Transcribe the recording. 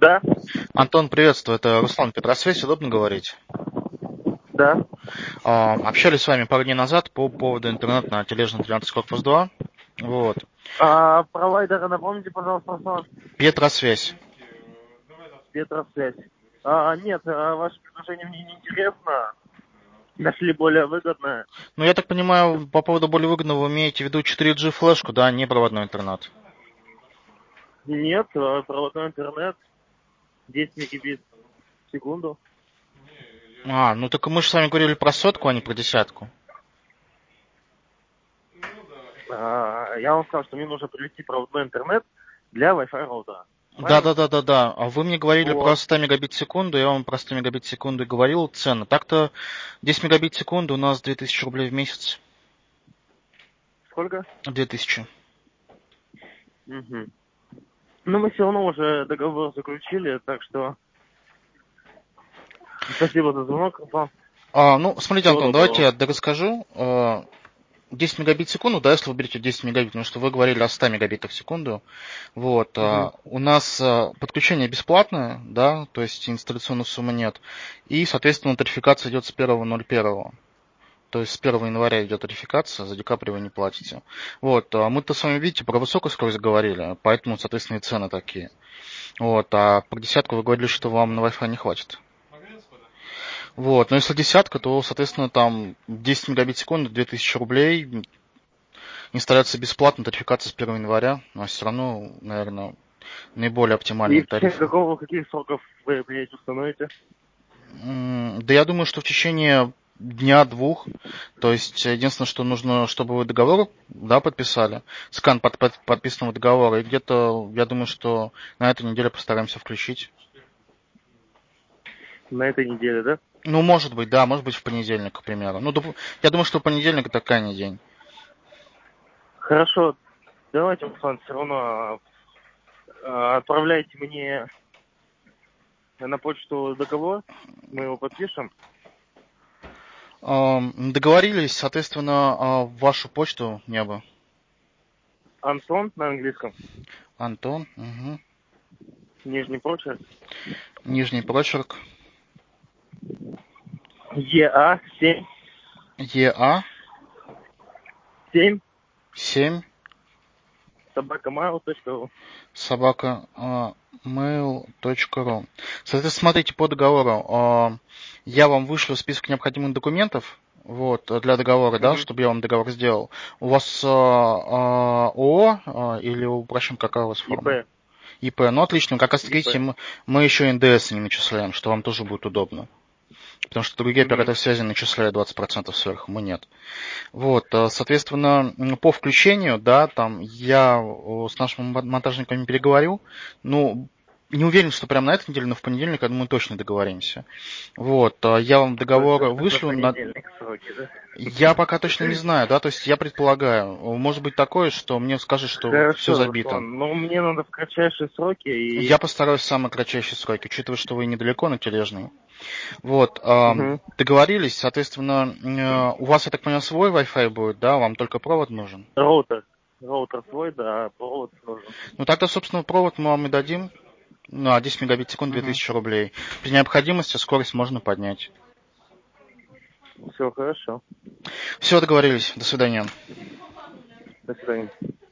Да, Антон, приветствую. Это Руслан Петросвязь. Удобно говорить? да. Общались с вами пару дней назад по поводу интернета на Тележной 13 корпус 2. Вот. Провайдера напомните, пожалуйста, Руслан. Петросвязь. Петросвязь. Нет, ваше предложение мне не интересно. Нашли более выгодное. Ну, я так понимаю, по поводу более выгодного вы имеете в виду 4G флешку, да, не проводной интернет? Нет, проводной интернет 10 мегабит в секунду. Ну так мы же с вами говорили про сотку, а не про десятку. Я вам сказал, что мне нужно привести проводной интернет для Wi-Fi роутера. Правильно? Да. А вы мне говорили про Вот. 100 мегабит в секунду, я вам про 100 мегабит в секунду и говорил цену. Так-то 10 мегабит в секунду у нас 2000 рублей в месяц. Сколько? 2000. Угу. Но мы все равно уже договор заключили, так что спасибо за звонок, Руслан. Смотрите, Всего Антон, давайте доброго. я расскажу. 10 мегабит в секунду, да, если вы берете 10 мегабит, потому что вы говорили о 100 мегабитах в секунду. Вот, Угу. у нас подключение бесплатное, да, то есть инсталляционной суммы нет. И, соответственно, тарификация идет с 1.01. То есть с 1 января идет тарификация, за декабрь вы не платите. Вот, мы-то с вами, видите, про высокую скорость говорили, поэтому, соответственно, и цены такие. Вот, а про десятку вы говорили, что вам на Wi-Fi не хватит. Вот, но если десятка, то, соответственно, там 10 мегабит в секунду, 2000 рублей, инсталляция бесплатная, тарификация с 1 января, но все равно, наверное, наиболее И оптимальные в течение тарифы. каких сроков вы мне установите? Да я думаю, что в течение дня-двух, то есть единственное, что нужно, чтобы вы договор, да, подписали, скан подписанного договора, и где-то, я думаю, что на этой неделе постараемся включить. На этой неделе, да? Ну, может быть, да, может быть в понедельник, к примеру. Я думаю, что понедельник это крайний день. Хорошо, давайте, Руслан, все равно отправляйте мне на почту договор, мы его подпишем. Договорились, соответственно, в вашу почту небо. Антон на английском, Антон, угу. нижний прочерк, Нижний прочерк, ЕА 7 ЕА 7 7 собакамайл.ру. собака mail.ru. Соответственно, смотрите по договору. Я вам вышлю список необходимых документов, вот, для договора, да, Угу. чтобы я вам договор сделал. У вас ООО или упрощен, какая у вас форма? ИП, ИП. Ну, отлично. Как раз, ИП. видите, мы еще НДС не начисляем, что вам тоже будет удобно. Потому что другие Угу. операторы связи начисляют 20% сверху, мы нет. Вот, соответственно, по включению, да, там я с нашими монтажниками переговорю. Ну, не уверен, что прямо на этой неделе, но в понедельник, я думаю, точно договоримся. Вот, я вам договор Только на вышлю. понедельник сроки, да? Я пока точно не знаю, да, то есть я предполагаю. Может быть такое, что мне скажут, что все Хорошо, забито. Руслан, но мне надо в кратчайшие сроки и... Я постараюсь в самые кратчайшие сроки, учитывая, что вы недалеко на Тележной. Вот, Угу. договорились, соответственно, у вас, я так понял, свой Wi-Fi будет, да, вам только провод нужен? Роутер. Роутер свой, да, провод нужен. Ну, тогда, собственно, провод мы вам и дадим на 10 мегабит в секунду Угу. 2000 рублей. При необходимости скорость можно поднять. Все хорошо. Все, договорились. До свидания. До свидания.